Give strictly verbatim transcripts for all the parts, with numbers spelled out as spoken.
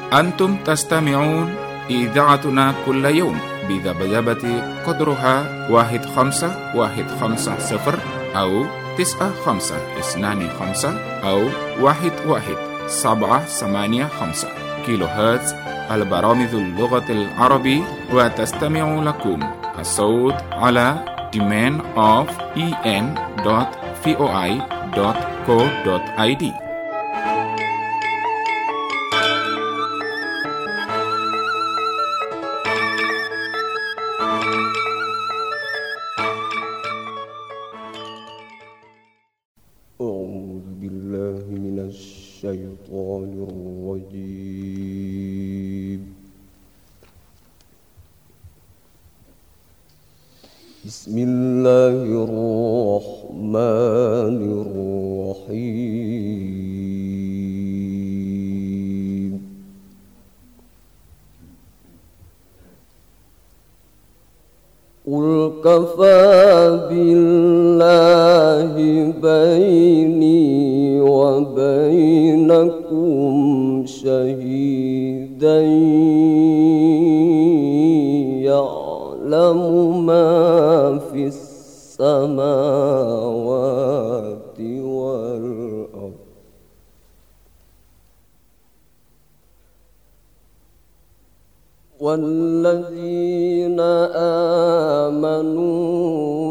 أنتم تستمعون إذاعتنا كل يوم بذبذبة قدرها واحد خمسة واحد خمسة صفر أو تسعة خمسة اثنان خمسة أو واحد واحد سبعة ثمانية خمسة كيلو هرتز. البرامج اللغة العربية، وتستمع لكم الصوت على domain of en dot voi dot co dot id. أعوذ بالله من الشيطان الرجيم. بسم الله الرحمن الرحيم. قل كفى بالله بيني وبينكم شهيدا يعلم ما في السماوات والأرض والذين آمنوا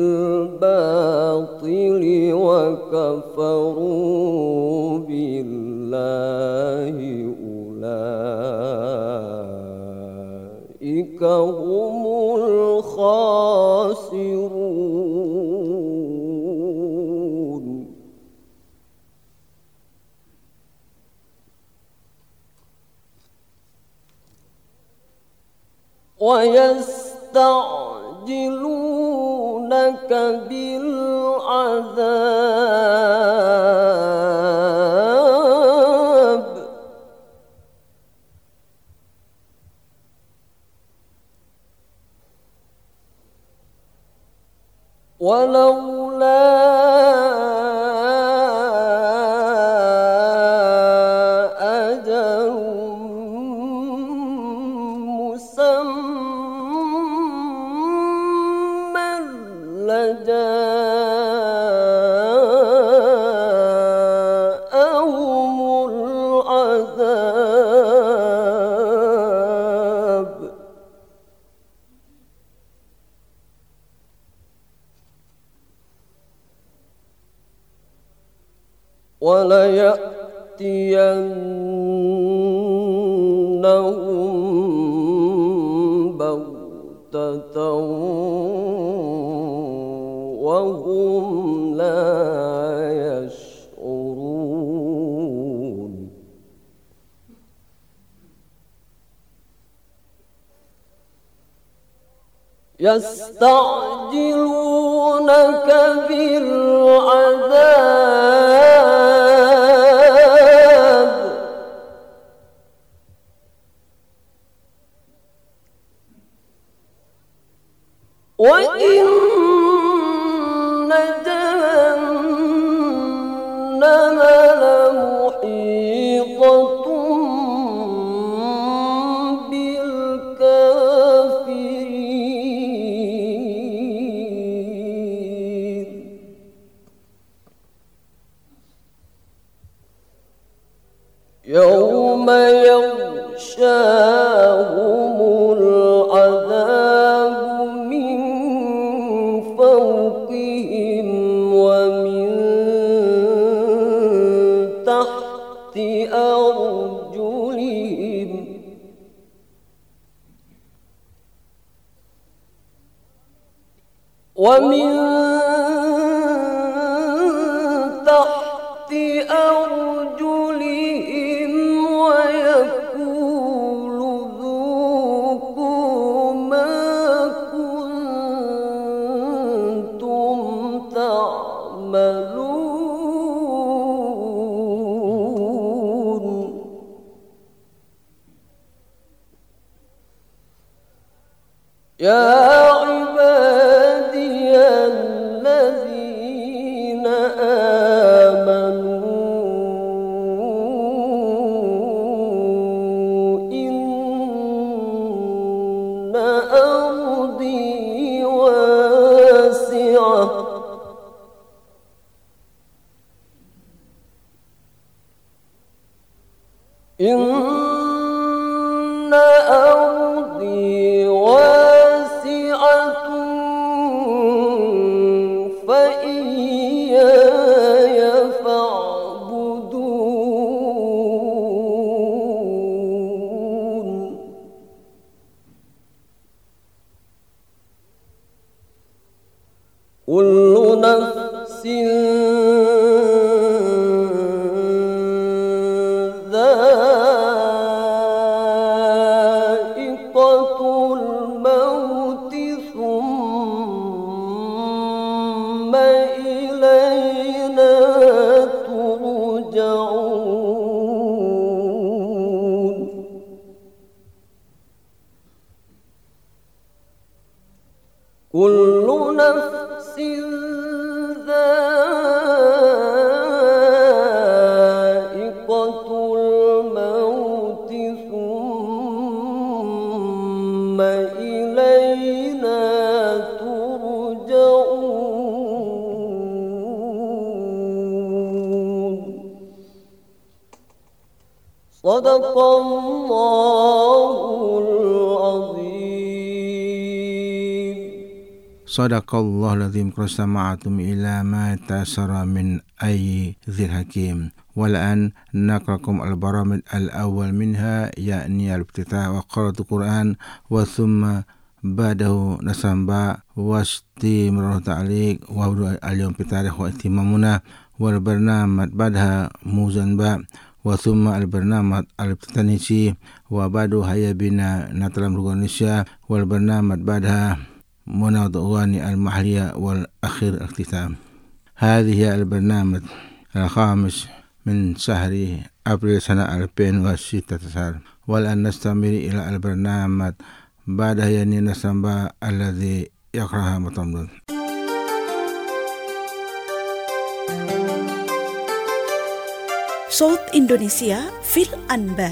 بالباطل وكفروا بالله أولئك هم الخاسرون. ويستعجلونك بالعذاب ولولا أجل مسمى لجاءهم العذاب وليأتينهم بغتة وهم لا يشعرون. يستعجلونك بالعذاب وإن جهنم لمحيطة بالكافرين. يوم يغشاهم العذاب من فوقهم ومن تحت أرجلهم ومن تحت أرجلهم ويقول ذوقوا ما كنتم تعملون. يا عبادي الذين آمنوا Inna ardi wasi'atun fa iyaya fa'budun. Kullu nafsin kullu nafsin dha'iqatul mauti thumma ilayna turja'un. Shadaqallahul azim. Sadaqallahul azim. Qasama'atum ila ma tasara min ayyi dhil hakim. Wal'an nakrakum al-baramid al-awwal minha ya'ni al-ibtita' wa qaratu Qur'an wa thumma ba'dahu nasamba wa istimrar ta'liq wa al-yawm bitarikh wa ihtimamuna wal barnamaj ba'daha muzanba wa thumma al-barnamaj al-ibtitanisi wa ba'du hayya bina natalam Indonesia wal barnamaj ba'daha مناض أغاني المحلية والأخير الاختتام. هذه البرنامج الخامس من شهر أبريل سنة ألفين وستة عشر. والآن نستمر إلى البرنامج بعد يعني نسمى الذي يقرأها مطمئن. صوت إندونيسيا في الأنباء.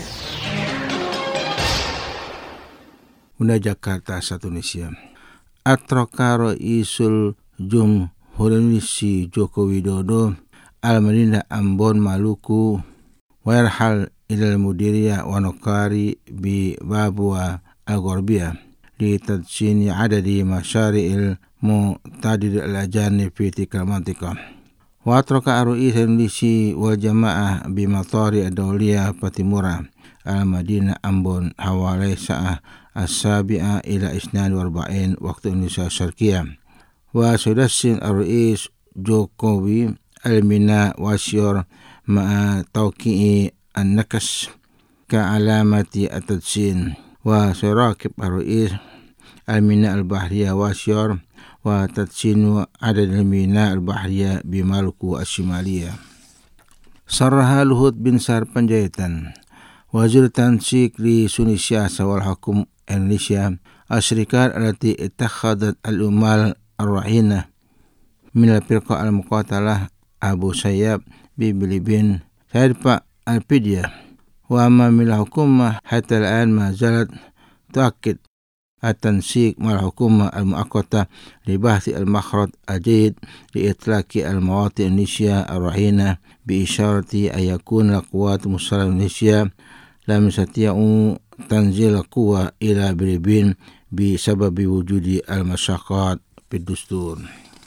Una Jakarta satu Indonesia. Atroka Ra'isul Jumhuriyah Joko Widodo al-Madinah Ambon Maluku wa yarhal ila al-Mudiriyah wa Nukari bi Babua al-Gharbiyah li tadsini adadi masyari'il mu'tadid al-ajani fi tilka al-mantiqah. Wa atroka Ra'is Indonesia wal Jamaah bi Matari ad-Dawliyah Patimura al-Madinah Ambon hawalai sa'ah السابعة إلى اثنين وأربعين وقت النساء الشرقية. وسيدسن الرئيس جوكوبي الميناء واشيور مع توقيع النكس كعلامة التدشين. وسيراقب الرئيس الميناء البحرية واشيور وتدشين عدد الميناء البحرية بمالكو الشمالية. صرح لهوت بن ساربنجايتان وزير تنسيق لسونيسيا والحكومة Indonesia الشركات التي اتخذت الأموال الرهينة من الفرقة المقاتلة أبو سياب بفلبين تدفع الفدية. وأما من الحكومة حتى الآن ما زالت تؤكد التنسيق مع الحكومة المؤقتة لبحث المخرج الجيد لإطلاق المواطن إندونيسيا الرهينة بإشارة أن يكون القوات المسلحة إندونيسيا لم يستطيعوا تنزيل القوة إلى فلبين بسبب وجود المشقات في الدستور.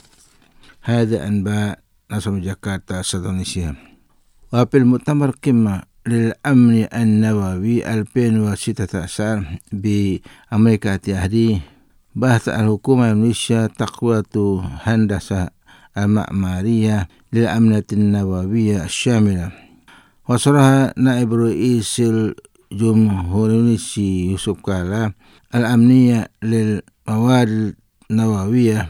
هذا أنباء نصر جاكرتا إندونيسيا. وفي المؤتمر قمة للأمن النووي ألفين وستة عشر بأمريكا التحرير بحث الحكومة الإندونيسية تقوية هندسة المعمارية للأمنية النووية الشاملة. وصرح نائب رئيس الجمهورية يوسف كالا الأمنية للمواد النووية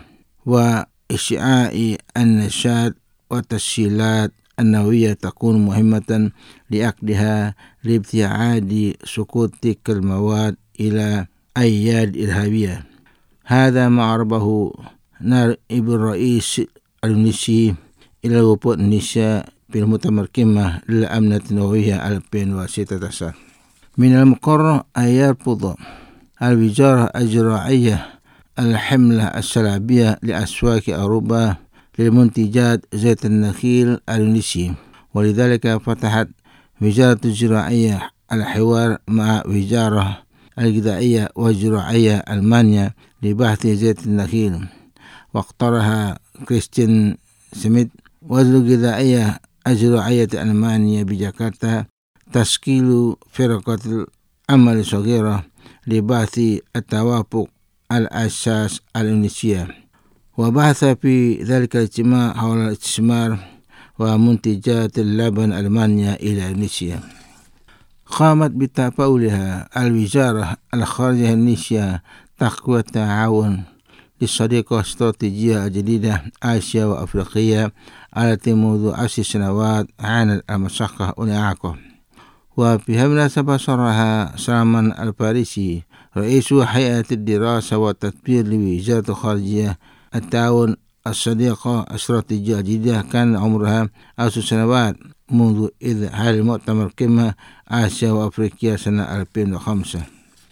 وإشعاع النشاط والتسهيلات النووية تكون مهمة لعقدها لابتعاد سقوط تلك المواد إلى أياد إرهابية. هذا ما عربه نائب الرئيس الإندونيسي إلى وفود إندونيسيا في المؤتمر قمة للأمنية النووية ألفين وستة عشر. من المقرر أن يرفض الوزارة الزراعية الحملة السلبية لأسواق أوروبا لمنتجات زيت النخيل الإندونيسي، ولذلك فتحت وزارة الزراعية الحوار مع وزارة الغذائية والزراعية ألمانيا لبحث زيت النخيل. واقترح كريستين سميث وزير الغذائية الزراعية ألمانيا بجاكرتا تشكيل فرقة العمل الصغيرة لبحث التوافق على أساس الإندونيسيا. وبحث في ذلك الاجتماع حول الاستثمار ومنتجات اللبن ألمانيا إلى إندونيسيا. قامت بتفاؤلها الوزارة الخارجية الإندونيسية تقوية التعاون للصديقة الاستراتيجية الجديدة آسيا وأفريقيا التي منذ عشر سنوات عانت المشقة والإعاقة. وفي هذه المناسبة صرح سلمان الفارسي رئيس هيئة الدراسة والتطوير لوزارة الخارجية التعاون الصديقة الاستراتيجية الجديدة كان عمرها عشر سنوات منذ إذ حال مؤتمر قمة آسيا وأفريقيا سنة ألفين وخمسة.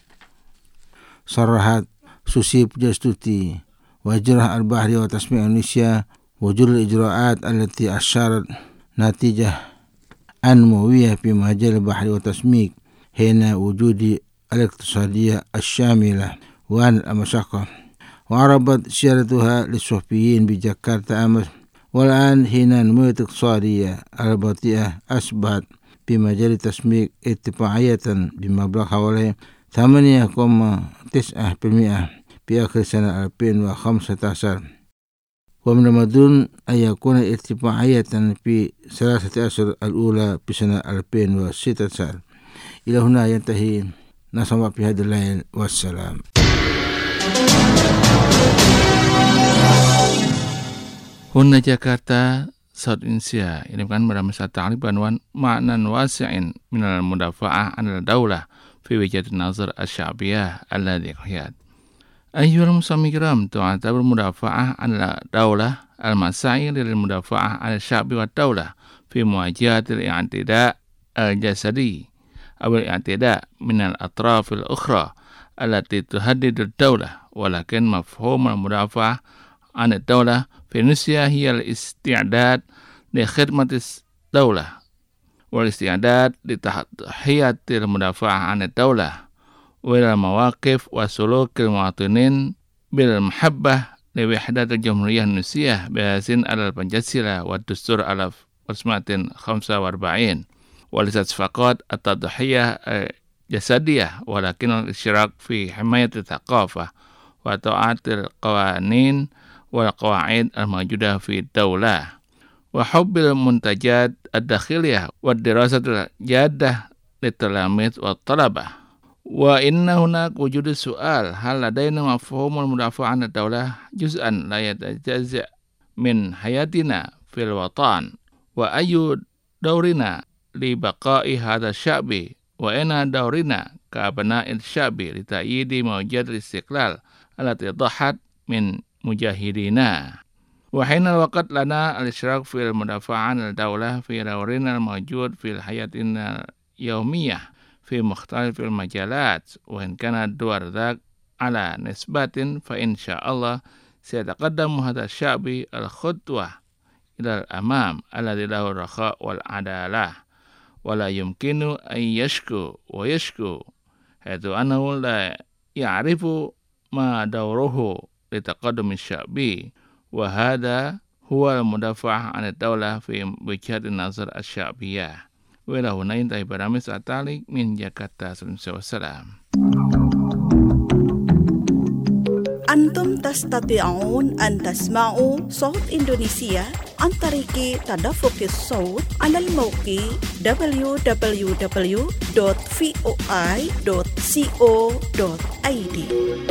صرحت سوسي بجستوتي وزير البحر وتسمية إندونيسيا وجل الإجراءات التي أشارت نتيجة أنموية في مجال البحر والتسميك حين وجود الاقتصادية الشاملة وعن المشقة. وعربت سيادتها للصحفيين بجاكرتا أمس والآن حين النمو الاقتصادية البطيئة أصبحت في مجال التسميك اتفاقية بمبلغ حوالي ثمانية فاصلة تسعة بالمئة في آخر سنة ألفين وخمسة عشر. ومن المدون أن يكون اتفاقية في ثلاثة أشهر الأولى في سنة ألفين وستة عشر. إلى هنا ينتهي نصب في هذا الليل والسلام. Huna Jakarta, South Indonesia. Ini kan bermasa ta'rif banwan ma'nan wasi'in minal mudafa'ah anil daulah fi wijat nazar asy'abiyah alladhi qiyad. Ayyuhal muslimin kiram, tu'tabar mudafa'ah anil daulah al-masa'i lil mudafa'ah anil sya'bi wa daulah fi muwajahatil i'tida' al-jasadi aw al-i'tida' minal atrafil ukhra allati tuhaddidu ad-daulah, walakin mafhum al-mudafa'ah عن الدولة في إندونيسيا هي الاستعداد لخدمة الدولة والاستعداد لتضحية المدافع عن الدولة وإلى المواقف وسلوك المواطنين بالمحبة لوحدة الجمهورية الإندونيسية بأساس على البنجسلة والدستور ألف وتسعمائة وخمسة وأربعين، وليست فقط التضحية الجسدية ولكن الاشتراك في حماية الثقافة وطاعة القوانين والقواعد الموجودة في الدولة وحب المنتجات الداخلية والدراسة الجادة للتلاميذ والطلبة. وإن هناك وجود السؤال: هل لدينا مفهوم المدافع عن الدولة جزءا لا يتجزأ من حياتنا في الوطن؟ وأي دورنا لبقاء هذا الشعب؟ وأين دورنا كأبناء الشعب لتأييد موجات الاستقلال التي ضحت من مجاهدينا؟ وحين الوقت لنا الاشتراك في المدافع عن الدولة في دورنا الموجود في حياتنا اليومية في مختلف المجالات، وإن كان الدور ذاك على نسبة فإن شاء الله سيتقدم هذا الشعب الخطوة إلى الأمام الذي له الرخاء والعدالة، ولا يمكن أن يشكو ويشكو حيث أنه لا يعرف ما دوره لتقدم الشعب، وهذا هو المدافع عن الدولة في وجهة النظر الشعبية. وإلى هنا ينتهي برنامج التعليق من جاكرتا. والسلام. أنتم تستطيعون أن تسمعوا صوت إندونيسيا عن طريق تدفق الصوت على الموقع دبليو دبليو دبليو دوت فوي دوت كو دوت اي دي.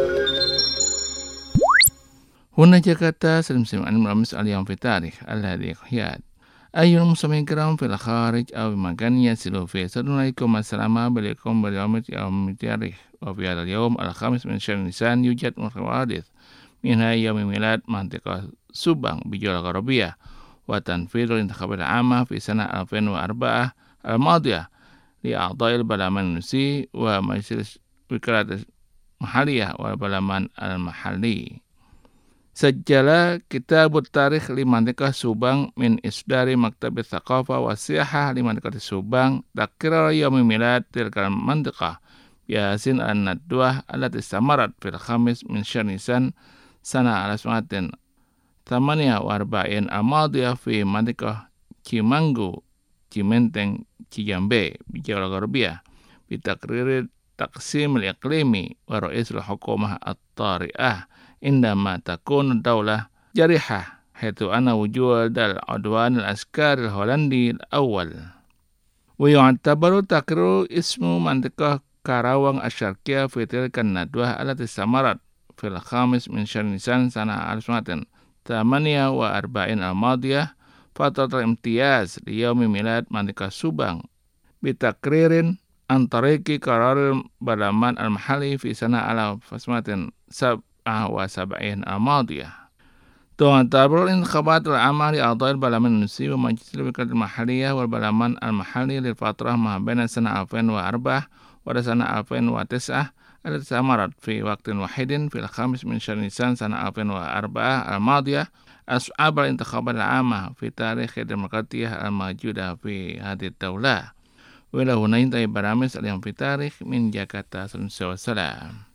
هنا جاكرتا سلم عن برنامج اليوم في التاريخ الذي قياد. أيها المستمعين الكرام في الخارج أو بمكان يصلوا فيه، السلام عليكم السلام عليكم برنامج يوم التاريخ. وفي هذا اليوم الخامس من شهر نيسان يوجد حوادث منها يوم ميلاد منطقة سوبان بجولة غربية وتنفيذ الانتخابات العامة في سنة ألفين وأربعة الماضية لأعضاء البرلمان الإندونيسي ومجلس الوكالات المحلية والبرلمان المحلي. Sajjala kitabut tarikh limantikah Subang min isdari maktab thaqafa wa siyahah limantikah Subang takrar yaumi milad tilkal mantikah biasin an-nadwah allati istamarat fil khamis min syahr Nisan sana ala sumatin tamaniya wa arba'in amadiyah fi mantikah Cimanggu Cimenteng Cijambe Jawa Garbiyah bitakrir taqsim al-iqlimi wa ra'isul hukumah at-tari'ah indama takun daulah jarihah haitu ana wujud al-udwan al-askar al-Hollandi al-awwal wa yu'tabaru takriru ismu mantiqah Karawang Asyarqiyah fi tilkan nadwah allati samarat fil khamis min syahr Nisan sana al-sunatin tamaniya wa arba'in al-madiyah fatratul imtiyaz li yaumi milad mantiqah Subang bitakririn antariki qarar balaman al-mahalli fi sana ala fasmatin sab wa sab'in al-madiyah. Tu'tabaru intikhabat al-amal li a'dha'il balaman nusi wa majlis al-wiqat al-mahaliyah wal balaman al-mahalli lil fatrah ma baina sana alfain wa arba'ah wa sana alfain wa tis'ah allati samarat fi waqtin wahidin fil khamis min syahr Nisan sana alfain wa arba'ah al-madiyah as'ab al-intikhabat al-'amah fi tarikh demokratiyah al-mawjudah fi hadhihi ad-daulah. Wa ila huna intahi baramis al-yawm fi tarikh min Jakarta. Salam.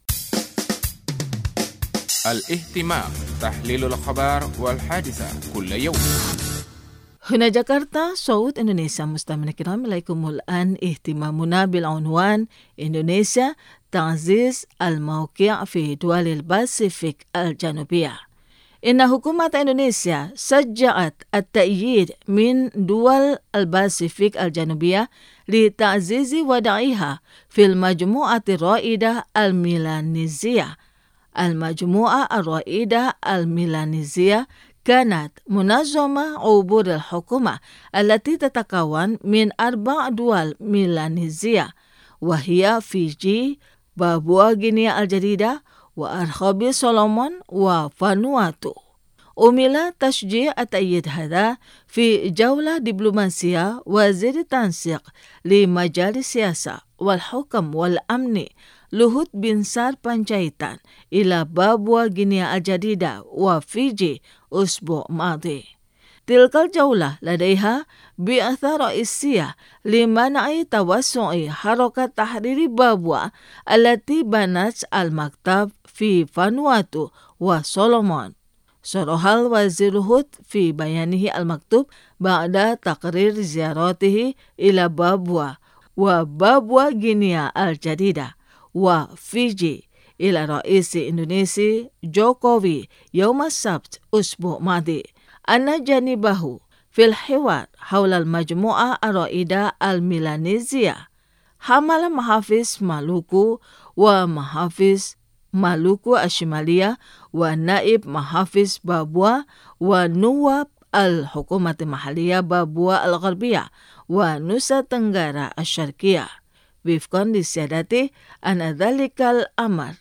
الاهتمام تحليل الأخبار والحادثة كل يوم. هنا جاكرتا صوت إندونيسيا. مستمعينا الكرام إليكم الآن اهتمامنا بالعنوان إندونيسيا تعزيز الموقع في دول الباسيفيك الجنوبية. إن حكومة إندونيسيا شجعت التأييد من دول الباسيفيك الجنوبية لتعزيز وضعها في المجموعة الرائدة الميلانيزية. المجموعة الرائدة الميلانيزية كانت منظمة عبور الحكومة التي تتكون من أربع دول ميلانيزية وهي فيجي، بابوا غينيا الجديدة، وأرخبيل سولومون، وفانواتو. أمل تشجيع التأييد هذا في جولة دبلوماسية وزير التنسيق لمجال السياسة والحكم والأمن لوهوت بنسار بانجايتان إلى بابوا غينيا الجديدة وفيجي أسبوع ماضي. تلك الجولة لديها بعثة رئيسية لمنع توسع حركة تحرير بابوا التي بنت المكتب في فانواتو وسولومون. صرح الوزير هوت في بيانه المكتوب بعد تقرير زيارته إلى بابوا وبابوا غينيا الجديدة وفيجي إلى رئيس إندونيسي جوكوفي يوم السبت أسبوع ماضي أن جانبه في الحوار حول المجموعة الرائدة الميلانيزية حمل محافظ مالوكو ومحافظ مالوكو الشمالية ونائب محافظ بابوا ونواب الحكومة المحلية بابوا الغربية ونوسا تنغارا الشرقية وفقا لسيادته أن ذلك الأمر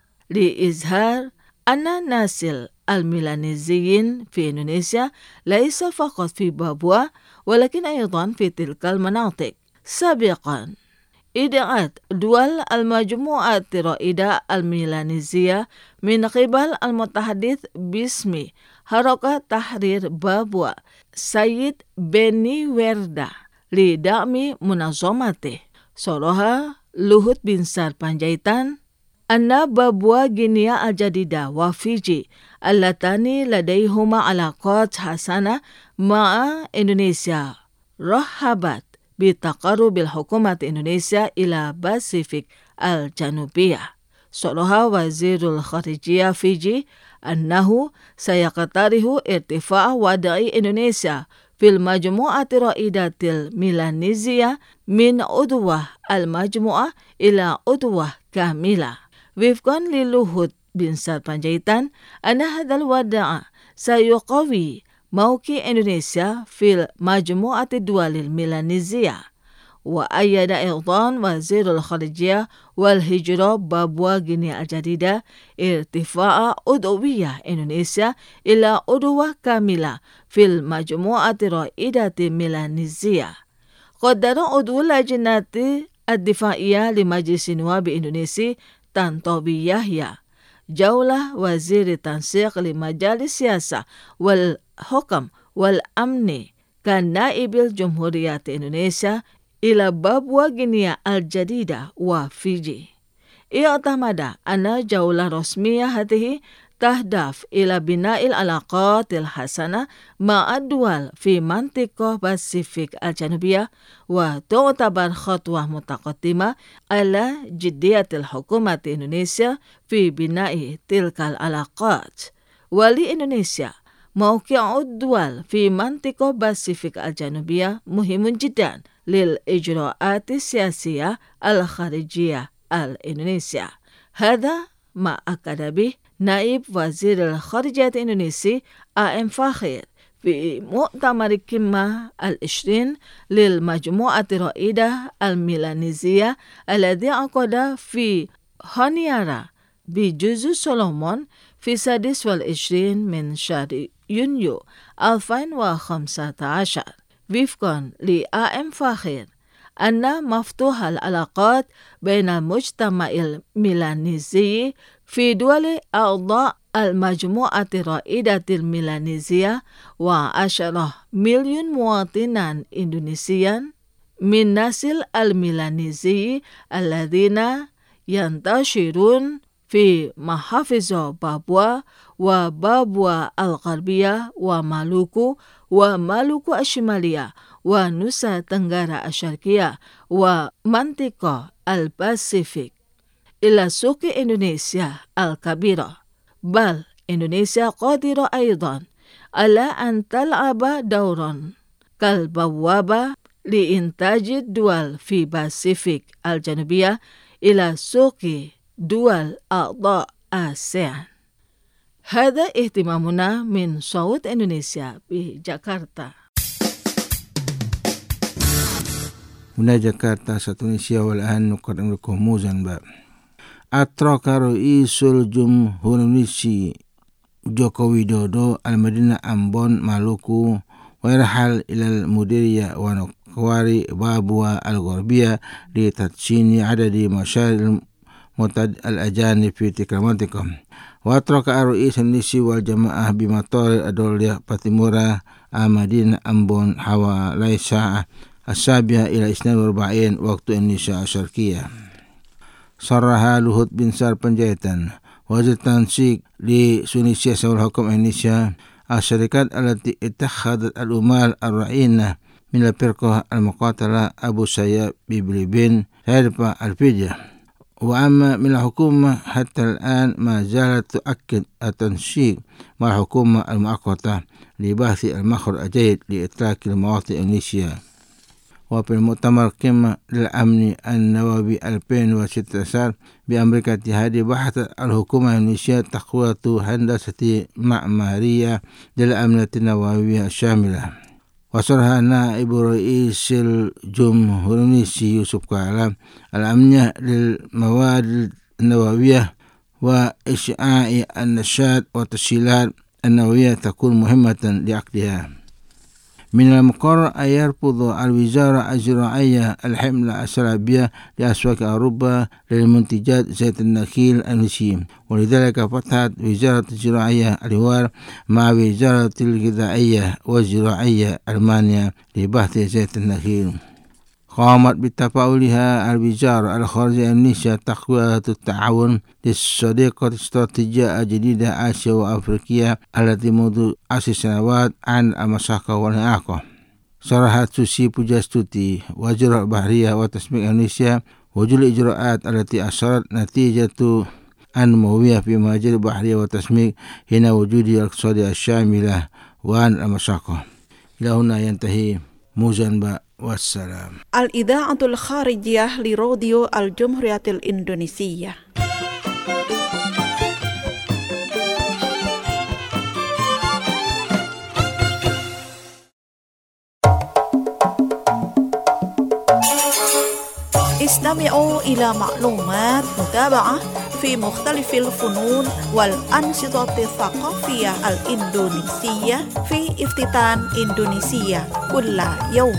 لإظهار أن نسل الميلانيزيين في إندونيسيا ليس فقط في بابوا ولكن أيضا في تلك المناطق. سابقا إدعت دول المجموعة الرائدة الميلانيزية من قبل المتحدث باسم حركة تحرير بابوا سيد بني ويردا لدعم منظمته. صرح لوهوت بنسار بانجايتان أن بابوا غينيا الجديدة وفيجي اللتان لديهما علاقات حسنة مع إندونيسيا رحبت بتقرب الحكومة إندونيسيا إلى باسيفيك الجنوبية. صرح وزير الخارجية فيجي أنه سيقترح ارتفاع وضع إندونيسيا في المجموعة الرائدة الميلانيزية من عضوة المجموعة إلى عضوة كاملة. وفقا للوهوت بنسار بانجايتان أن هذا الوضع سيقوي موقع إندونيسيا في مجموعة الدول الميلانيزية. وأيد أيضا وزير الخارجية والهجرة بابوا غينيا الجديدة ارتفاع عضوية إندونيسيا إلى عضوة كاملة في المجموعة الرائدة الميلانيزية. قدر عضو اللجنة الدفاعية لمجلس النواب الإندونيسي تانطوبي يحيى جولة وزير التنسيق لمجال السياسة والحكم والأمن كان نائب الجمهورية إندونيسيا إلى بابوا غينيا الجديدة وفيجي. اعتمد أن جولة رسمية هذه تهدف إلى بناء العلاقات الحسنة مع الدول في منطقة باسيفيك الجنوبية، وتعتبر خطوة متقدمة على جدية الحكومة إندونيسيا في بناء تلك العلاقات. ولإندونيسيا موقع الدول في منطقة باسيفيك الجنوبية مهم جدا للإجراءات السياسية الخارجية الإندونيسية. هذا ما أكد به نائب وزير الخارجية الإندونيسي آم فاخر في مؤتمر القمة العشرين للمجموعة الرائدة الميلانيزية الذي عقد في هونيارا بجزر سولومون في السادس والعشرين من شهر يونيو ألفين وخمسة عشر. وفقا لآم فاخر أن مفتوح العلاقات بين المجتمع الميلانيزي في دول أعضاء المجموعة الرائدة الميلانيزية وعشرة مليون مواطنا إندونيسيا من نسل الميلانيزي الذين ينتشرون في محافظ بابوا وبابوا الغربية ومالوكو ومالوكو الشمالية ونوسا تنغارا الشرقية ومنطقة الباسيفيك إلى سوق إندونيسيا الكبيرة. بل إندونيسيا قادرة أيضا على أن تلعب دورا كالبوابة لإنتاج الدول في باسيفيك الجنوبية إلى سوق دول أعضاء آسيان. هذا اهتمامنا من صوت إندونيسيا بجاكرتا. هنا جاكرتا ستونسيا والآن نقدم لكم موزا باب. أترك رئيس الجمهورية جوكو ويدودو المدينة أمبون مالوكو ويرحل إلى المديرية ونقواري بابوا الغربية لتدشين عدد مشاريع المعتاد الأجانب في تلك المنطقة. وأترك الرئيس النسي والجماعة بمطار الدولة باتيمورا المدينة أمبون حوالي الساعة السابعة إلى اثنين وأربعين وقت النساء الشرقية. صرح لوهوت بن سار بنجايتان وزير التنسيق لسونيسيا والحكومة إندونيسيا الشركات التي اتخذت الأموال الرعينة من الفرقة المقاتلة أبو سياف ببليبين هربا الفيديا. وأما من الحكومة حتى الآن ما زالت تؤكد التنسيق مع الحكومة المؤقتة لبحث المخرج الجيد لإطلاق المواطن إندونيسيا. وفي المؤتمر قمة للأمن النووي ألفين وستة عشر بأمريكا الاتحادية بحثت الحكومة الإندونيسية تقوية هندسة معمارية للأمن النووي الشاملة. وصرح نائب رئيس الجمهورية يوسف كالا الأمنية للمواد النووية وإشعاع النشاط والتسهيلات النووية تكون مهمة لعقدها. من المقرر أن يرفض الوزارة الزراعية الحملة السلبية لأسواق أوروبا للمنتجات زيت النخيل الإندونيسي، ولذلك فتحت وزارة الزراعية الحوار مع وزارة الغذائية والزراعية ألمانيا لبحث زيت النخيل. قامت بتفاعلها الوزارة الخارجية الإندونيسية تقوية التعاون للصديقة الاستراتيجية الجديدة آسيا وأفريقيا التي منذ عشر سنوات عن المشقة والإعاقة. صرحت سوسي بوجاستوتي وزير البحرية والتسمية إندونيسيا وجل الإجراءات التي أشرت نتيجة النموية في مجال البحرية والتسمية هنا وجود الاقتصادية الشاملة وعن المشقة. إلى هنا ينتهي موزنبا والسلام. الإذاعة الخارجية لراديو الجمهورية الإندونيسية. استمعوا إلى معلومات متابعة في مختلف الفنون والأنشطة الثقافية الإندونيسية في افتتان إندونيسيا كل يوم.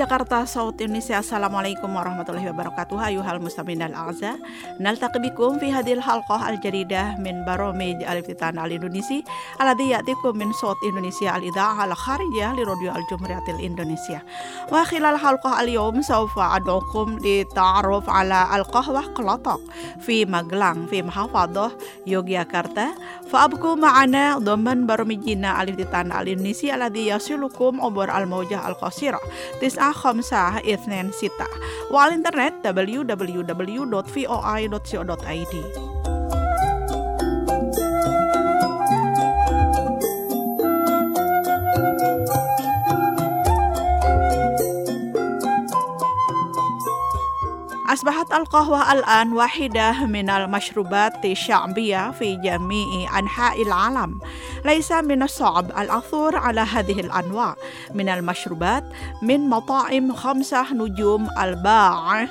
Jakarta, Saud Indonesia. Assalamualaikum warahmatullahi wabarakatuh. Ayuhal muslimin al-a'za. Naltaqi bikum fi hadhil halqah al-jadidah min baromij al-iftitan al-Indonesia alladhi ya'tikum min Saud Indonesia al-idha'ah al-kharijah li radio al-Jumhuriyatil Indonesia. Wa khilal halqah al-yawm sawfa ad'ukum li ta'aruf ala al-qahwah Klotok fi Magelang fi Mahafadhah Yogyakarta. Fa abku ma'ana dhaman baromijina al-iftitan al-Indonesia alladhi yasilukum ubur al-mawjah al-qasirah tis'ah khamsah ithnain sita wa al-internet w w w dot v o i dot co dot i d. أصبحت القهوة الآن واحدة من المشروبات الشعبية في جميع أنحاء العالم. ليس من الصعب العثور على هذه الأنواع من المشروبات من مطاعم خمسة نجوم الباعة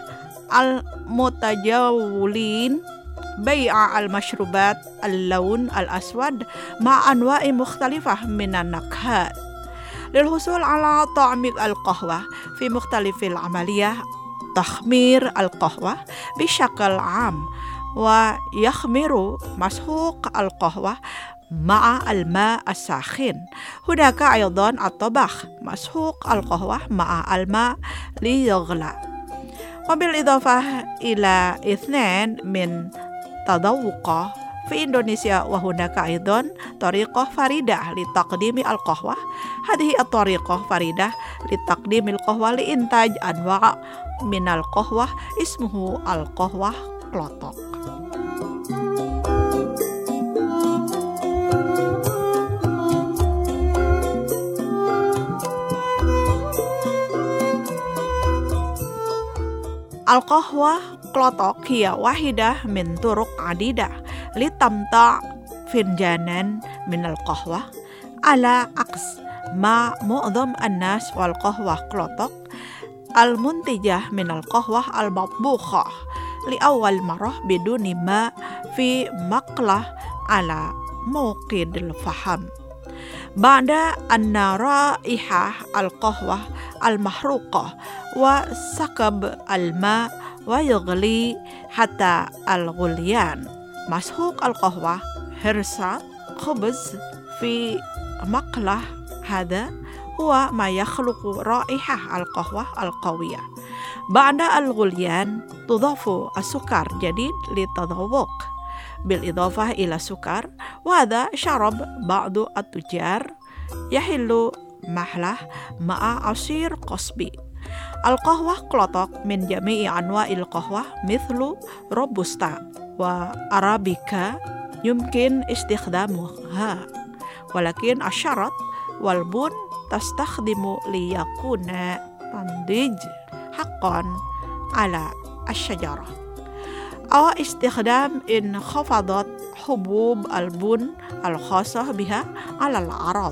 المتجولين بيع المشروبات اللون الأسود مع أنواع مختلفة من النكهات. للحصول على طعم القهوة في مختلف العملية تخمير القهوة بشكل عام، ويخمر مسحوق القهوة مع الماء الساخن. هناك أيضا الطبخ مسحوق القهوة مع الماء ليغلى. وبالإضافة إلى اثنين من تذوقه في إندونيسيا، وهناك أيضا طريقة فريدة لتقديم القهوة. هذه الطريقة فريدة لتقديم القهوة لإنتاج أنواع من القهوة اسمه القهوة Klotok. القهوة Klotok هي واحدة من طرق عديدة لتمتع فنجانا من القهوة على عكس ما معظم الناس. والقهوة Klotok المنتجة من القهوة المطبوخة لأول مرة بدون ماء في مقلة على موقد الفحم بعد أن رائحة القهوة المحروقة وسكب الماء ويغلي حتى الغليان. مسحوق القهوة هرسة خبز في مقلة، هذا هو ما يخلق رائحة القهوة القوية. بعد الغليان تضاف السكر جديد للتذوق بالإضافة إلى السكر، وهذا شرب بعض التجار يحل محله مع عصير قصبي. القهوة Klotok من جميع أنواع القهوة مثل روبوستا وأرابيكا يمكن استخدامها، ولكن الشرط والبن تستخدم ليكون تنضيج حقا على الشجرة، أو استخدام إن انخفضت حبوب البن الخاصة بها على الأعراض.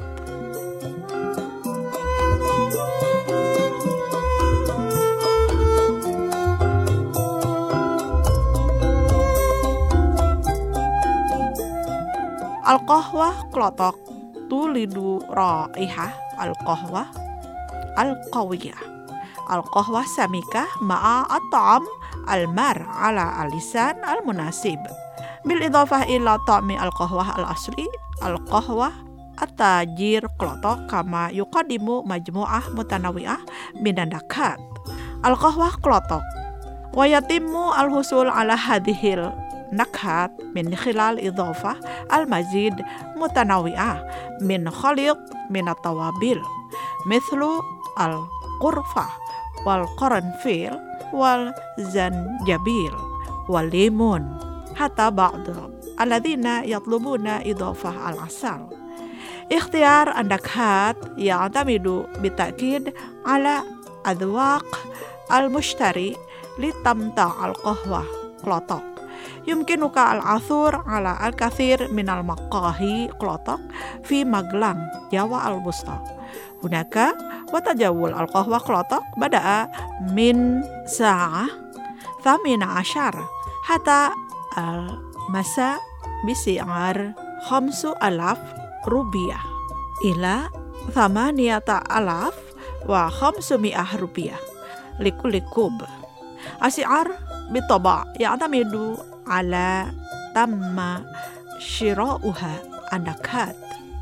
القهوة Klotok تولد رائحة القهوة القوية. القهوة سميكة مع الطعم المر على اللسان المناسب، بالإضافة إلى طعم القهوة الأصلي. القهوة التاجر Klotok كما يقدم مجموعة متنوعة من النكهات. القهوة Klotok ويتم الحصول على هذه النكهات من خلال إضافة المزيد متنوعة من خليط من التوابل مثل القرفة والقرنفل والزنجبيل والليمون، حتى بعض الذين يطلبون إضافة العسل. اختيار النكهات يعتمد بالتأكيد على أذواق المشتري لتمتع القهوة Klotok. يمكنك العثور على الكثير من المقاهي Klotok في Magelang، جاوا الوسطى. هناك وتجول القهوة Klotok بدأ من ساعة ثامنة عشر حتى المساء بسعر خمس آلاف روبية إلى ثمانية آلاف wa khamsumi'ah rupiah likulli kub. As'ar bitaba' ya'tamidu ala tamma shira'uha anakat.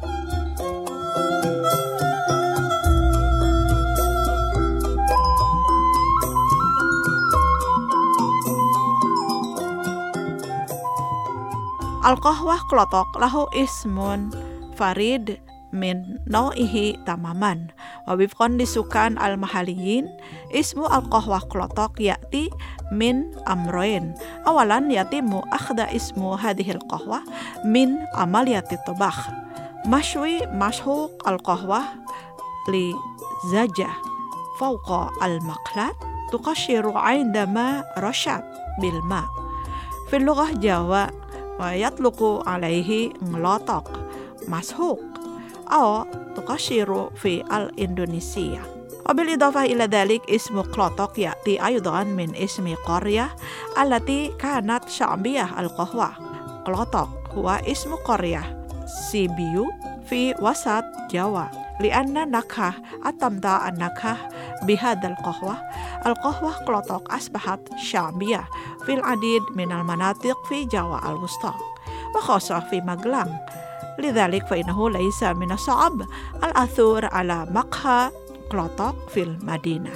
Al-qahwah klotok lahu ismun farid min nau'ihi tamaman wa wifqan disukan al-mahaliyin ismu al-qahwah klotok ya'ti min amroin. Awalan yatimu akhda ismu hadhil qahwah min amaliyati tabakh mashwi mashhuq al-qahwah li zajah fawqa al-maqlat tuqashiru 'indama rashat bil ma. Fil lughah Jawa wa yatluqu alaihi ngelotok mashuk atau tukashiru fi al-Indonesia. Wabil idhafah ila dhalik ismu klotok ya'ti ayudan min ismi qaryah allati kanat sya'biyah al-qahwah. Klotok huwa ismu qaryah Sibiu fi wasat Jawa lianna nakhah atamta an-nakhah bihadal qahwah. Al-qahwah klotok asbahat sya'biyah fil adid minal manatiq fi Jawa al-Wusta wa khasah fi Magelang. Lidzalik fa innahu laisa min as-sa'ab al-athur ala maqha klotok fil Madinah.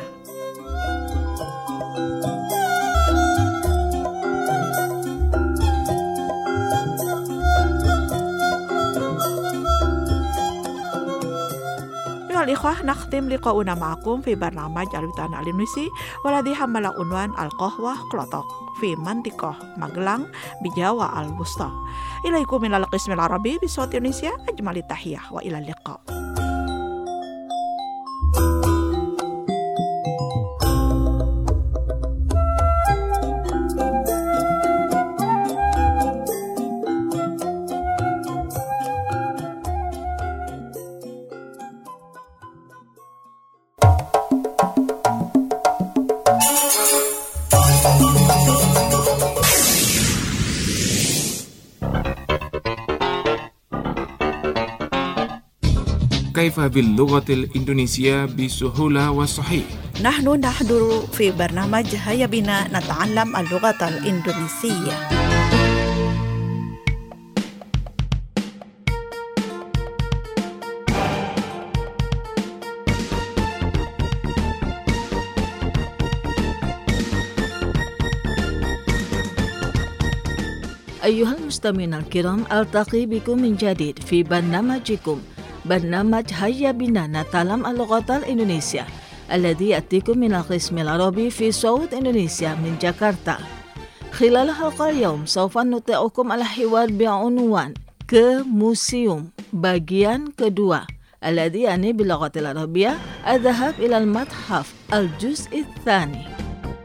Ikhwah nakhtim liqauna ma'akum fi barnamaj al-Witan al-Indonesia waladhi hamala unwan al-qahwah klotok fi mantiqah Magelang bi Jawa al-Wusta. Ilaikum minal qismil arabi bi Sawti Indonesia ajmali tahiyah wa ila liqa. كيف باللغة الإندونيسية بسهولة وصحيح؟ نحن نحضر في برنامج هيا بنا نتعلم اللغة الإندونيسية. أيها المستمعين الكرام، ألتقي بكم من جديد في برنامجكم برنامج هيا بنا نتعلم اللغة الإندونيسية الذي يأتيكم من القسم العربي في صوت إندونيسيا من جاكرتا. خلال حلقة اليوم سوف نطلعكم على حوار بعنوان ke museum bagian kedua الذي يعني باللغة العربية الذهاب إلى المتحف الجزء الثاني.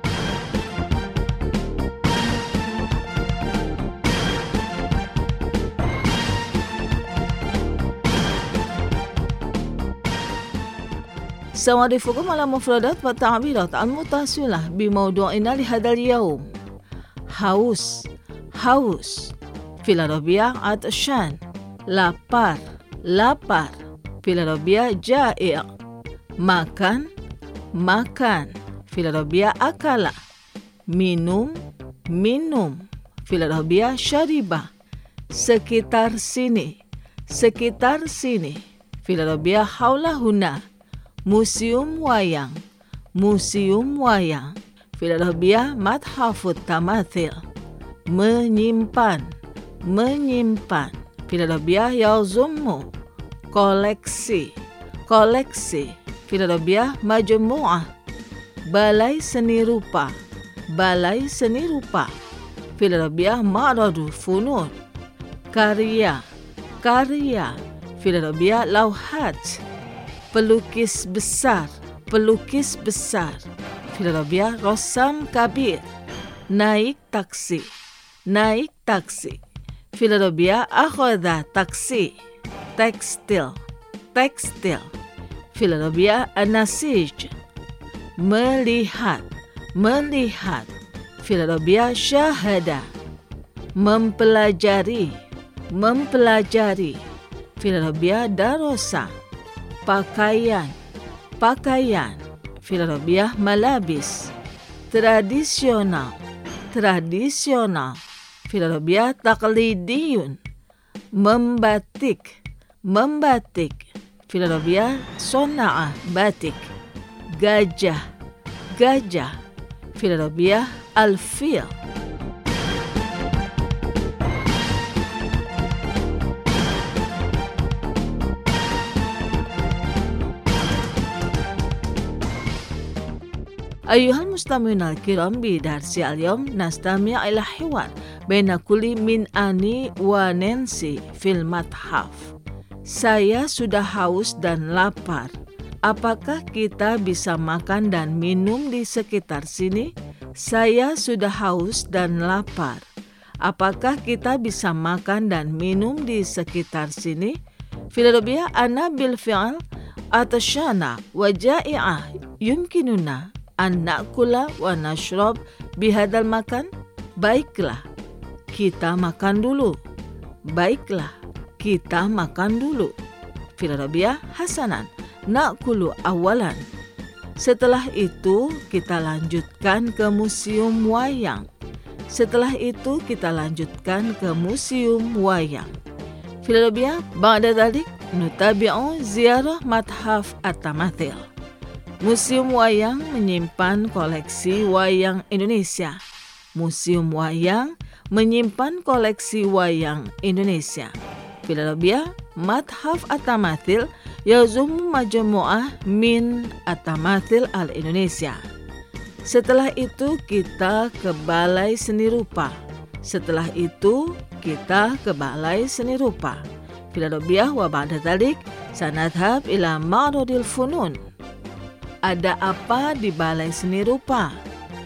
سأعرفكم على مفردات والتعبيرات المتصلة بموضوعنا لهذا اليوم. haus haus في العربية عطشان. lapar lapar في العربية جائع. makan makan في العربية أكل. minum minum في العربية شرب. sekitar sini sekitar sini في العربية حول هنا. museum wayang museum wayang fil arabiyah mathafut tamathil. menyimpan menyimpan fil arabiyah yazummu. koleksi koleksi fil arabiyah majmu'ah. balai seni rupa balai seni rupa fil arabiyah ma'radu funun. karya karya fil arabiyah lawhat. pelukis besar pelukis besar fil arabiyah rassam kabir. naik taksi naik taksi fil arabiyah akhadha taksi. tekstil tekstil fil arabiyah an-nasij. melihat melihat fil arabiyah syahada. mempelajari mempelajari fil arabiyah darasa. pakaian pakaian. Fil Arabiah malabis. Tradisional. Tradisional. Fil Arabiah taqlidiyun. Membatik. Membatik. Fil Arabiah sona'a batik. Gajah. Gajah. Fil Arabiah al-fil. أيها المستمعون الكرام بدرس اليوم نستمع إلى حوار بين كل من Ani wa Nancy fil Mathaf. Saya sudah haus dan lapar. Apakah kita bisa makan dan minum di sekitar sini? Saya sudah haus dan lapar. Apakah kita bisa makan dan minum di sekitar sini? Fil Arabiah ana bil fi'al atashana wa ja'i'ah yumkinuna an na'kula wa nashrab bihadal makan. Baiklah, kita makan dulu. Baiklah, kita makan dulu. Fil Arabiah hasanan na'kulu awalan. Setelah itu kita lanjutkan ke museum wayang. Setelah itu kita lanjutkan ke museum wayang. Fil Arabiah ba'da dhalik nutabi'u ziarah mathaf at-tamathil. Museum Wayang menyimpan koleksi wayang Indonesia. Museum Wayang menyimpan koleksi wayang Indonesia. Fil Arabiah Mathaf at-Tamathil yazumu majmu'ah min at-Tamathil al-Indonesia. Setelah itu kita ke Balai Seni Rupa. Setelah itu kita ke Balai Seni Rupa. Fil Arabiah wa ba'da dhalik sanadhab ila ma'radil funun. Ada apa di Balai Seni Rupa?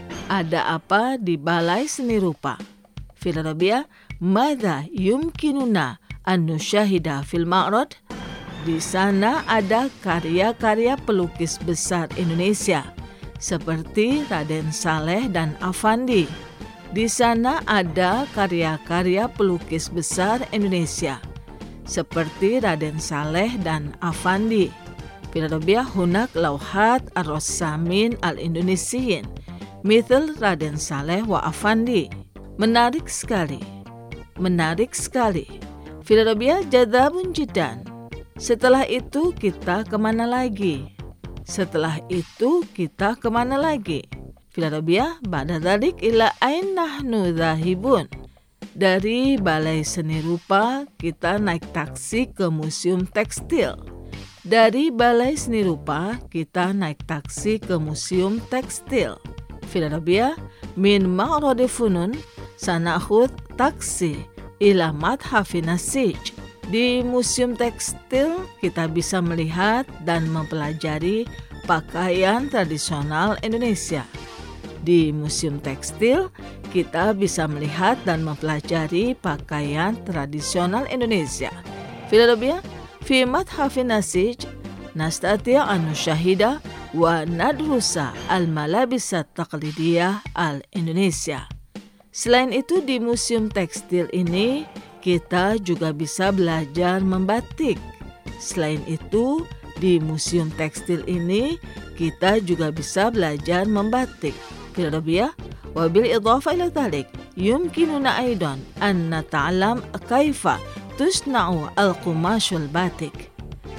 Ada apa di Balai Seni Rupa? Fil Arabiah madza yumkinuna an nusyahida fil ma'rad? Di sana ada karya-karya pelukis besar Indonesia seperti Raden Saleh dan Afandi. Di sana ada karya-karya pelukis besar Indonesia seperti Raden Saleh dan Afandi. Fil Arabiah hunak lauhat ar-rassamin al-Indonesiyin mithil Raden Saleh wa Afandi. Menarik sekali. Menarik sekali. Fil Arabiah jadzabun jiddan. Setelah itu kita kemana lagi? Setelah itu kita kemana lagi? Fil Arabiah ba'da dzalik ila ain nahnu dzahibun. Dari Balai Seni Rupa kita naik taksi ke Museum Tekstil. Dari Balai Seni Rupa kita naik taksi ke Museum Tekstil. Fil Arabiah min ma'radi funun sanakhud taksi ila mathafin nasij. Di Museum Tekstil kita bisa melihat dan mempelajari pakaian tradisional Indonesia. Di Museum Tekstil kita bisa melihat dan mempelajari pakaian tradisional Indonesia. Fil Arabiah fi mathafin nasij nastati' an nusyahida wa nadrusa al-malabis at-taqlidiyah al-Indonesia. Selain itu di Museum Tekstil ini kita juga bisa belajar membatik. Selain itu di Museum Tekstil ini kita juga bisa belajar membatik. Fil Arabiah wa bil idafa ila dhalik yumkinuna aidan an nata'allam kaifa tusna'u al-qumashul batik.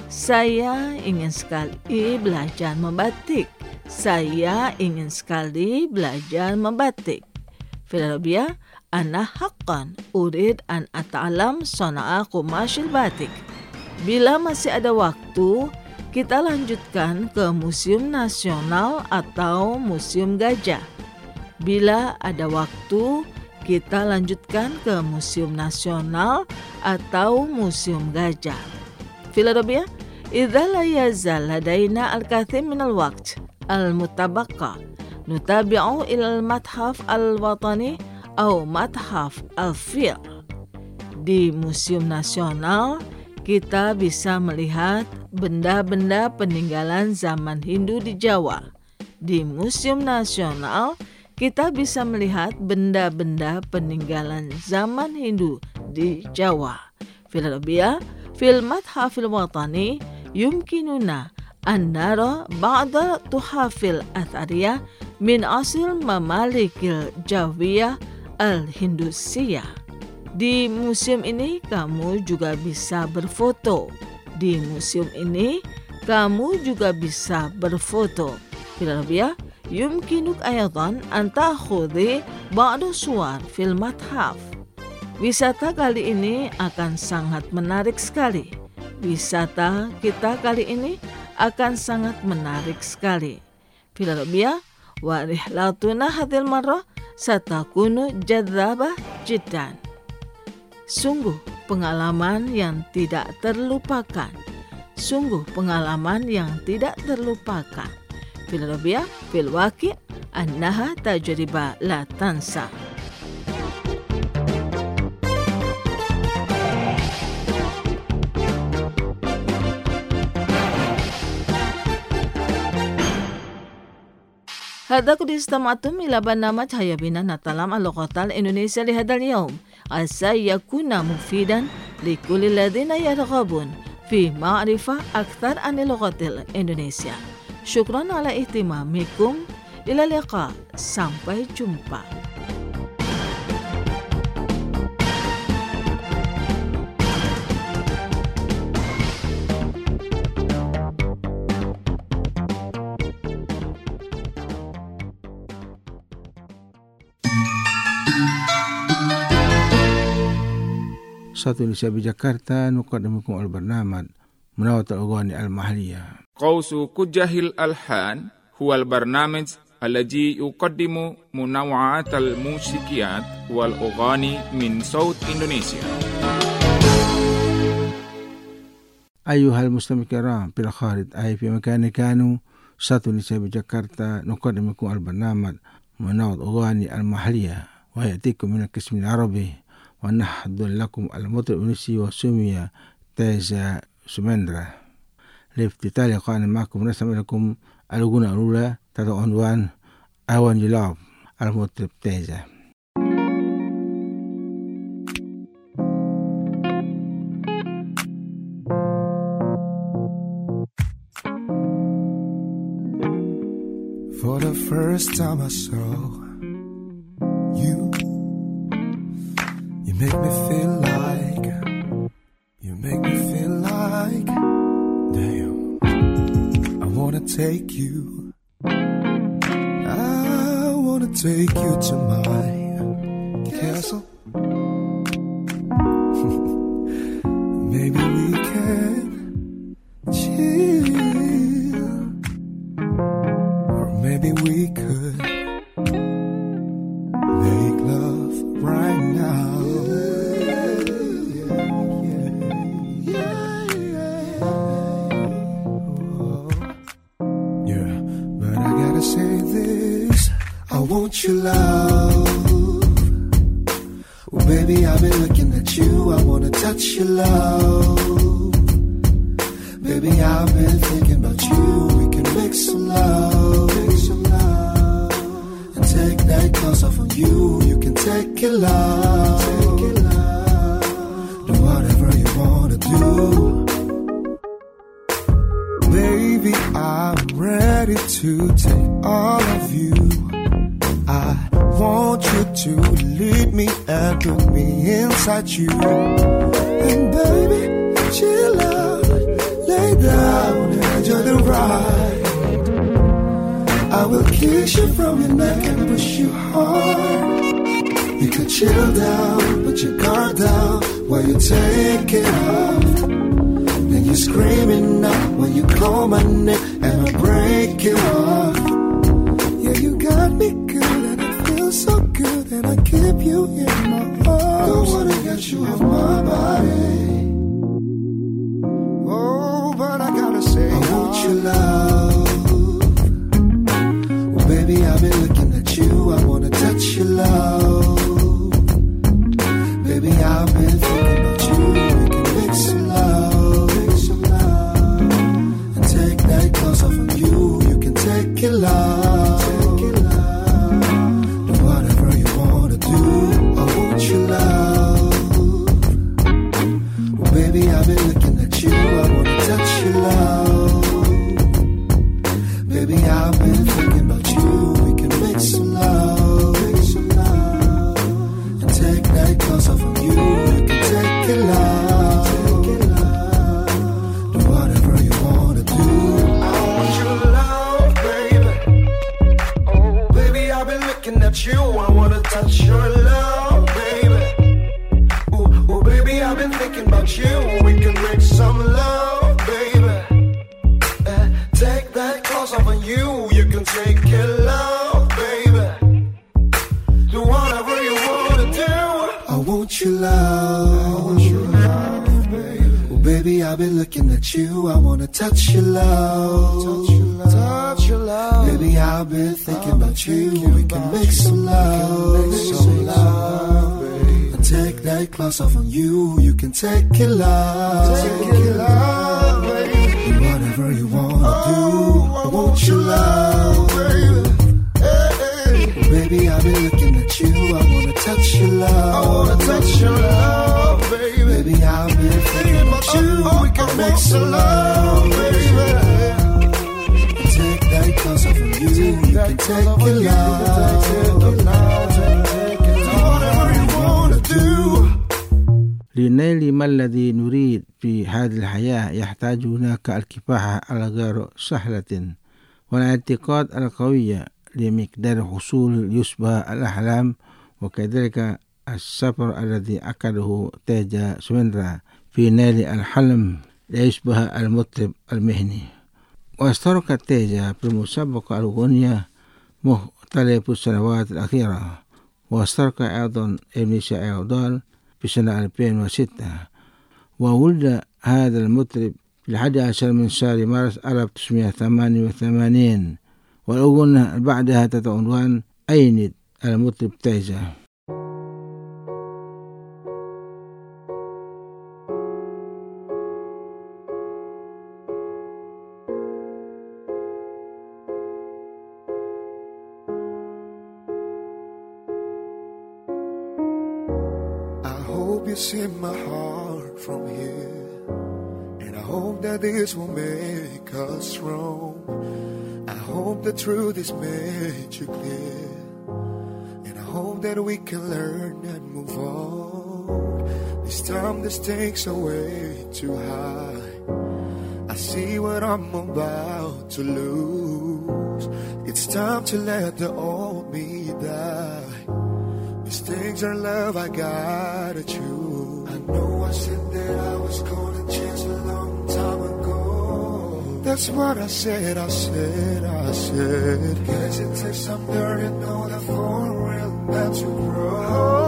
Saya ingin sekali belajar membatik. Saya ingin sekali belajar membatik. Fil Arabiah ana haqqan urid an ata'allam sana'a qumashil batik. Bila masih ada waktu, kita lanjutkan ke Museum Nasional atau Museum Gajah. Bila ada waktu, kita lanjutkan ke Museum Nasional atau Museum Gajah. Fil Arabiah, idza la yazal ladaina al-kathir min al-waqt al-mutabaqqa nutabi'u ila al-mathaf al-watani atau mathaf al-fil. Di Museum Nasional kita bisa melihat benda-benda peninggalan zaman Hindu di Jawa. Di Museum Nasional kita bisa melihat benda-benda peninggalan zaman Hindu di Jawa. Fil Arabiah, fil mathafil watani yumkinuna أن نرى بعض تحف الأثرية من أصل ممالك الجاوية الهندوسية. Di museum ini kamu juga bisa berfoto. Di museum ini kamu juga bisa berfoto. في الربيع يمكنك أيضا أن تأخذي بعض الصور في المتحف. Wisata kali ini akan sangat menarik sekali. Wisata kita kali ini akan sangat menarik sekali. في الربيع ورحلتنا هذه المرة ستكون جذابة جدا. Sungguh pengalaman yang tidak terlupakan. Sungguh pengalaman yang tidak terlupakan. في الربيع في الواقع أنها تجربة لا تنسى. هذا قد استمعتم إلى برنامج هيا بنا نتعلم اللغة الإندونيسية لهذا اليوم. عسى يكون مفيدا لكل الذين يرغبون في معرفة أكثر عن اللغة الإندونيسية. شكرا على اهتمامكم. إلى اللقاء. Sampai jumpa. Satu Indonesia Jakarta nuqaddimukum al-barnamaj منوط الأغاني المحلية. قوس كجه الألحان هو البرنامج الذي يقدم منوعات الموسيقيات والأغاني من صوت إندونيسيا. أيها المستمعين الكرام في الخارج أي في مكان كانوا satu Indonesia Jakarta نقدمكم البرنامج منوط الأغاني المحلية ويأتيكم من القسم العربي ونحضر لكم المطرب الإندونيسي وسمي تيزا سمندرا. لافتتاح لقاءنا معكم نسمع لكم الأغنية الأولى تحت عنوان I Want You Love المطرب تيزا. For the first time I saw you, you make me feel like, you make me feel like, damn, I wanna take you, I wanna take you to my castle. Maybe we can chill, or maybe we could make love right now. Yeah, but I gotta say this, I want your love. Oh baby, I've been looking at you, I wanna touch your love. Baby, I've been thinking about you, we can make some love, make some love. And take that clothes off of you, you can take it love, take it love. Do whatever you wanna do. Baby, I'm ready to take all of you. I want you to lead me and put me inside you. And baby, chill out, lay down and enjoy the ride. I will kiss you from your neck and push you hard. You can chill down, put your guard down while you take it off. Then you're screaming out when you call my name and I break you off. Yeah, you got me good and it feels so good and I keep you in my arms. Don't wanna get you off my body. Oh, but I gotta say I want your love. Oh, baby, I've been looking at you, I wanna touch your love. Baby, I've been thinking about you, we can make some love, make some love. And take that clothes off of you, you can take it love, take it love. Do whatever you wanna do, I want your love. Oh, baby, I've been looking at you, I wanna touch your love. Oh baby, I've been thinking about you. We can make some love, baby. uh, Take that clothes off on you. You can take it, love, baby. Do whatever you wanna do. I want your love, I want your love, baby. Oh baby, I've been looking at you. I wanna touch your love, touch your love, touch your love. Baby, I've been thinking I've about been you. We can make some love, make some love, baby. Take that clothes off on you. You can take it, love, take it, love, baby. Do whatever you wanna oh, do. I want your love, baby. Hey, hey. Oh, baby, I've been looking at you. I wanna touch your love. I wanna touch your love, baby. Baby, I've been thinking about you. Oh, oh, we can I make some love, baby. Take that clothes off on you. You can take it, love. لنيل ما الذي نريد في هذه الحياة يحتاج هناك الكفاح على غير سهلة والاعتقاد القوي لمقدار حصول يشبه الأحلام، وكذلك السفر الذي عقده تيجا سويندرا في نيل الحلم ليشبه المطرب المهني. واشترك تيجا في المسابقة الأغنية مختلف السنوات الأخيرة، واشترك أيضا ابن شعيودال في سنة ألفين وستة. وولد هذا المطرب في الحادي عشر من شهر مارس ألف وتسعمائة وثمانية وثمانين، والأغنية بعدها تتعنوان أيند المطرب تيجا. You see my heart from here, and I hope that this will make us strong. I hope the truth is made you clear, and I hope that we can learn and move on. This time the stakes are way too high. I see what I'm about to lose. It's time to let the old me die. Mistakes are love, I gotta choose. I know I said that I was gonna change a long time ago. That's what I said, I said, I said. Guess it takes some dirt to know that for real not to grow.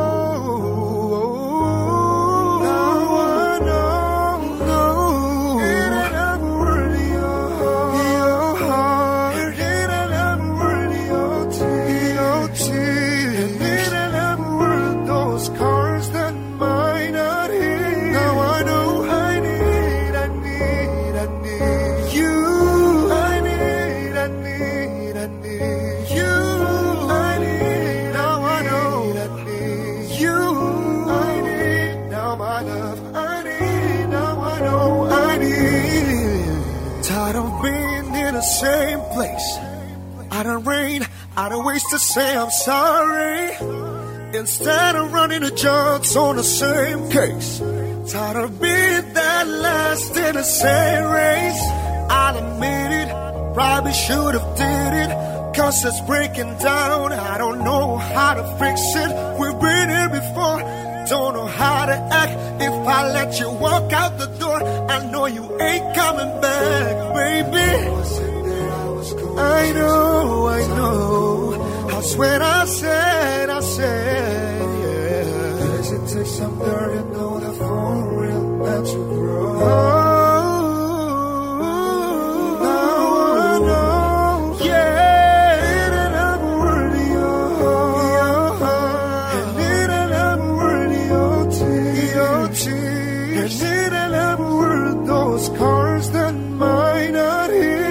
Same place. I don't rain, I don't waste to say I'm sorry. Instead of running the judge on the same case. Tired of being that last in the same race. I'll admit it, probably should have did it. Cause it's breaking down, I don't know how to fix it. We've been here before, don't know how to act. If I let you walk out the door, I know you ain't coming back, baby. I know, I know. That's when I said, I said, yeah. Does it take some dirt to know that for real that you grow? Oh, now I know, yeah, that I'm worthy of your heart, and that I'm worthy of your tears, and that I'm worth those scars that might not heal.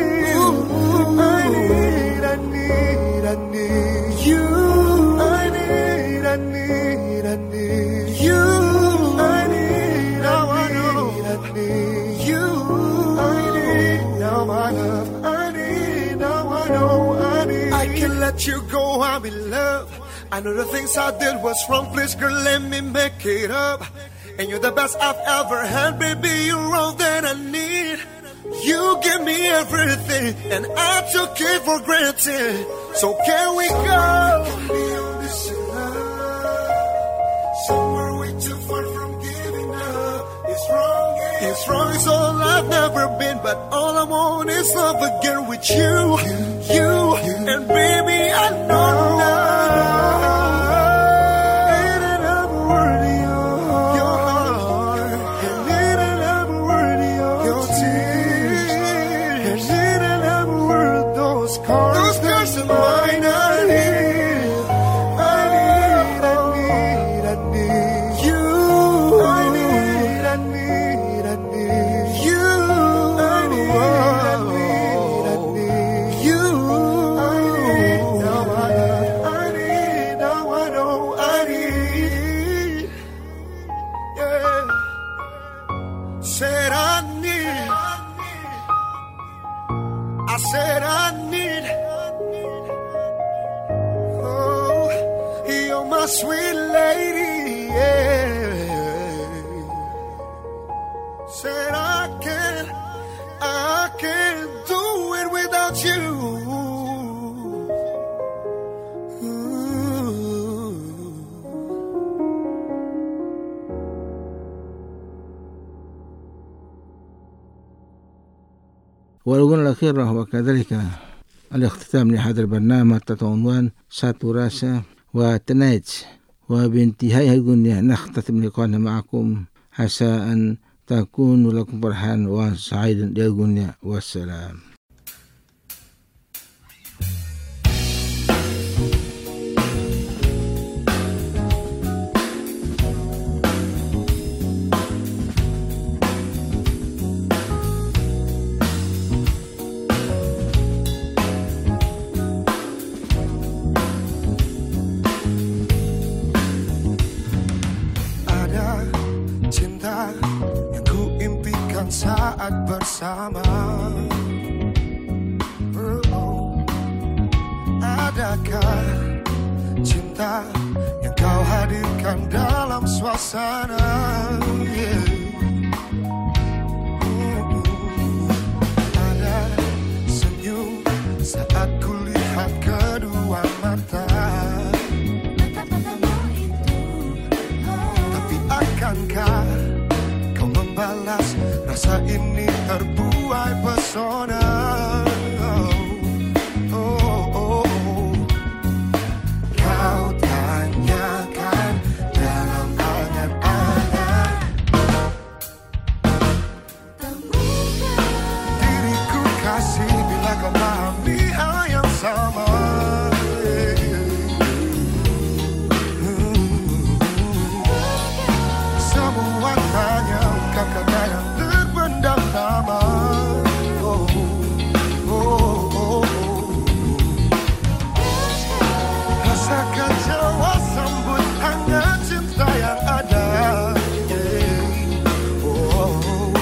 You go, I'm in love. I know the things I did was wrong. Please, girl, let me make it up. And you're the best I've ever had, baby. You're all that I need. You give me everything, and I took it for granted. So can we go? Can be on this love, somewhere way too far from here. It's wrong, it's all I've never been, but all I want is love again with you, you, you. And baby, I know now. Sweet lady, yeah. Said I can't, I can't do it without you. Ooh. والأغنية الأخيرة وكذلك الاختتام لهذا البرنامج تحت عنوان ساتو راسا وتنايت. وبانتهاء الأغنية نختتم لقاءنا معكم، عسى أن تكون لكم فرحان وسعيدا للأغنية، والسلام. Saat bersama, oh, adakah cinta yang kau hadirkan dalam suasana, yeah. Mm-hmm. Ada senyum saat kulihat kedua mata, tapi akankah kau membalas rasa ini terbuai pesona? Oh, oh, oh, oh. Kau tanyakan dalam angan-angan, diriku kasih bila kau pahami hal yang sama. Semua tanya ungkapkan yang terpendam lama. Oh, oh, oh, oh. Rasakan jawa sambut hangat cinta yang ada, yeah. Oh,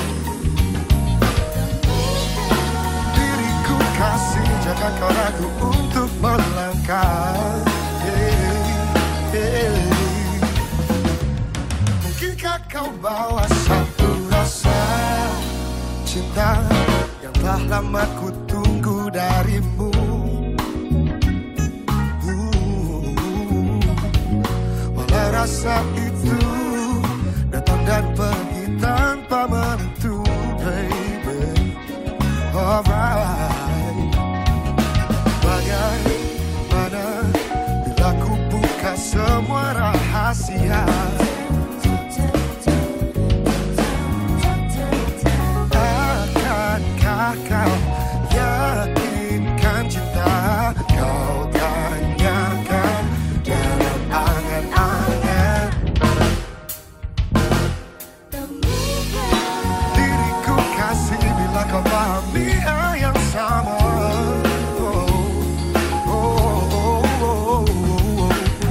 diriku kasih jangan kau ragu untuk melangkah, yeah, yeah. Mungkinkah kau bawa satu rasa cinta yang telah lama ku tunggu darimu? uh, Walau rasa itu datang dan pergi tanpa menentu, baby. Alright. Bagaimana bila ku buka semua rahasia? Kau yakinkan cinta, kau tanyakan dalam angan-angan, diriku kasih bila kau pahami hal yang sama. Oh, oh, oh, oh, oh.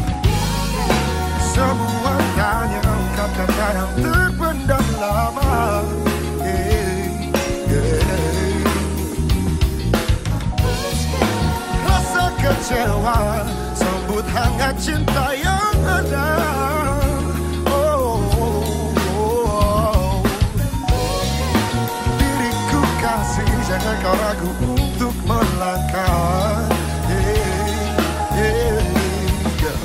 Semua tanya ungkapkan yang terpendam lama. Kecewa sambut hangat cinta yang ada. Oh, oh, oh. Diriku kasih jangan kau ragu untuk melangkah, yeah, yeah, yeah.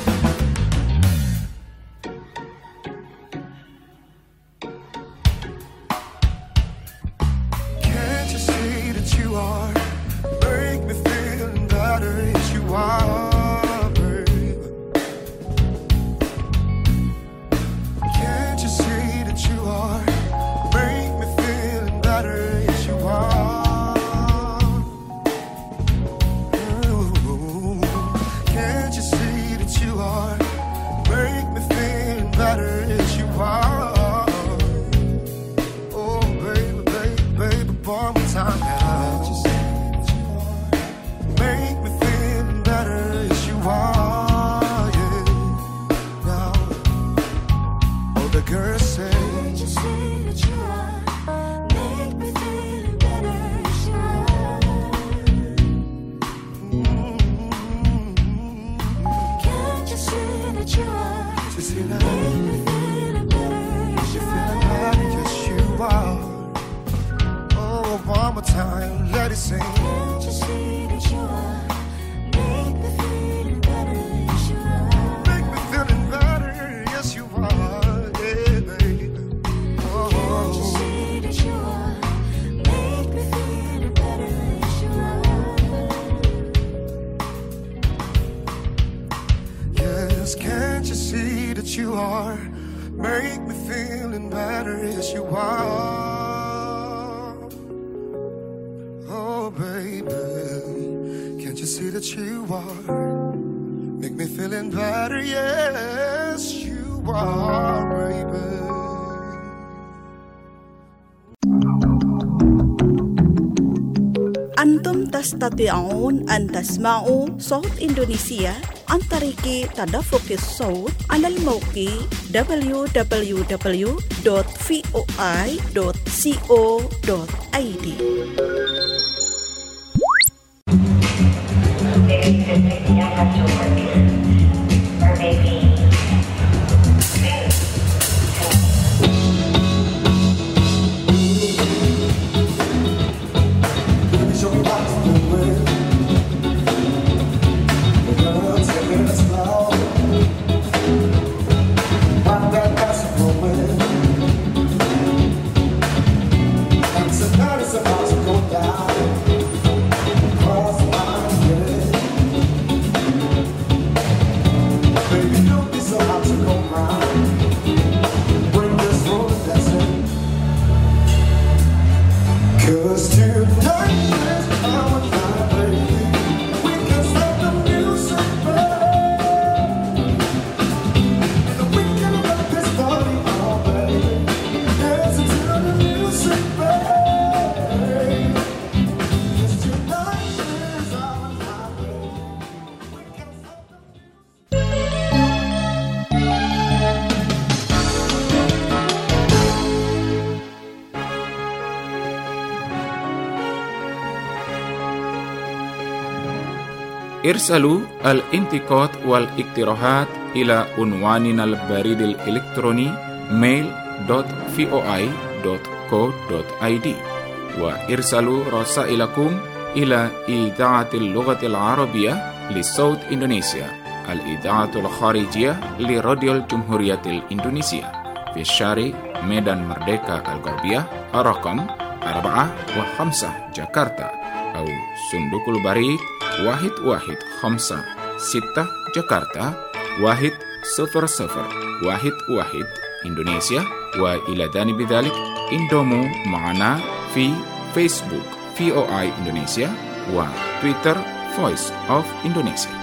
say. Can't you see that you are? Make me feel better, sure. Can't you see that you are? Can't you see that? Make me feel better, You're sure. feeling better, yes you are. Oh, one more time, let it sing. Can't you see that you are? Make me feel better, sure. Make me feeling better, yes you are. Yeah, baby. Can't you Oh, see that you are? Make me feel better, sure. yes, can't you see that you are? Make me feeling better, yes you are. Oh, baby, can't you see that you are? Make me feeling better, yes you are, baby. أنتم تستطيعون أن تسمعوا صوت إندونيسيا عن طريق تدفق الصوت على الموقع دبليو دبليو دبليو دوت فوي دوت كو دوت اي دي. Maybe maybe I have to work, or maybe. Baby, show me what to do with. We're gonna take it slow. Find that passion for it. And tonight is about to go down. Cross the line, yeah. Baby, don't be so hard to go round. Bring this road dancing. 'Cause tonight is our night, baby. We can stop the music, baby. And we can rock this party all, baby. Dancing to the music, baby. 'Cause tonight is our night, baby. We can stop the ارسلوا الانتقاد والاقتراحات إلى عنواننا البريد الإلكتروني mail dot voi dot co dot id وارسلوا رسائلكم إلى إذاعة اللغة العربية لصوت إندونيسيا الإذاعة الخارجية لراديو الجمهورية الإندونيسية في الشارع ميدان مردeka الغربية رقم أربعة وخمسة جاكرتا أو صندوق البريد واحد واحد خمسة ستة جاكرتا واحد صفر صفر واحد واحد إندونيسيا. وإلى جانب ذلك انضموا معنا في فيسبوك فوي إندونيسيا وتويتر Voice of Indonesia.